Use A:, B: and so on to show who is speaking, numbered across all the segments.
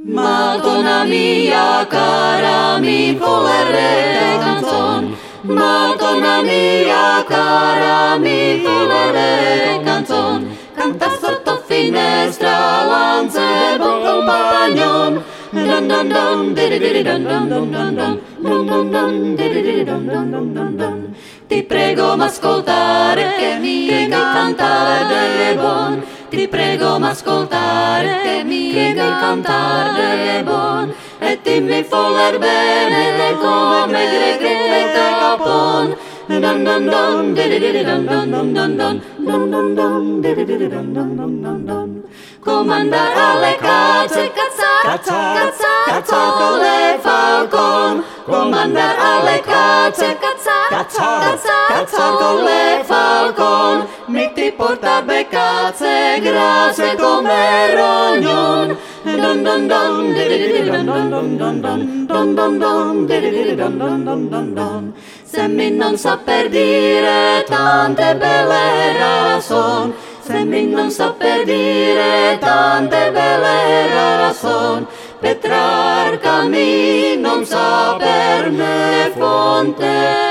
A: Madonna mia cara, mi volerei canzon. Madonna mia cara, mi volerei canzon. Canta sotto finestra, lanza e buon compagnon. Dun dun dun, dididi dun dun dun dun dun, dun dun dun, dididi dun dun dun dun dun. Ti prego m'ascoltare che mi cantare è buon. Ti prego m'ascoltare che mi cantare è buon. E dimmi voler bene come Gregorio Capon. Dun dun dun, dididi dun dun dun dun dun, dun dun dun, dididi dun dun dun dun dun. Comandare alle cazze, cazzar con le falcon. Comandare alle cazze, cazzar con le falcon. Mi ti portar beccazze grasse come rognon. Dun dun dun, dididi dun dun dun dun dun, dun dun dun, dididi dun dun dun dun dun. Se mi non saper dire tante belle ragioni, se mi non saper dire tante belle ragioni, Petrarca mi non saperne fonte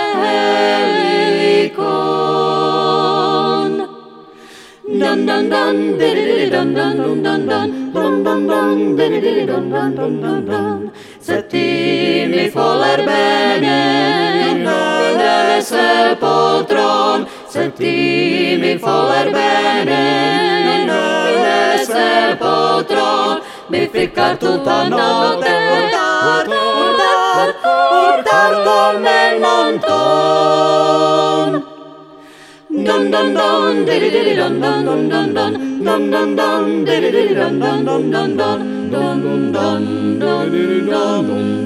A: elicon. Dun dun dun, dididi dun dun dun dun dun, dun dun dun, dididi dun dun dun dun dun. Se ti mi voler bene nel poltron, se ti mi voler bene nel poltron, mi ficcar tutta notte urtar come non ton. Dun dun dun, dididi dun dun dun dun dun, dun dun dun, dididi dun dun dun dun dun, dun dun dun, dun dun dun.